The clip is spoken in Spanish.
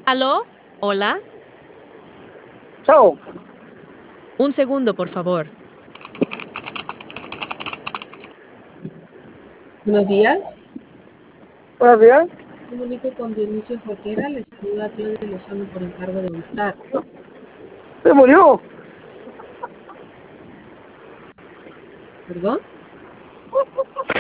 ¿Aló? ¿Hola? Chao. Un segundo, por favor. Buenos días. Buenos días. Comunico con Dionisio Jorquera. Le saluda Claudia Lozano por encargo de Ultar. Se murió. ¿Perdón?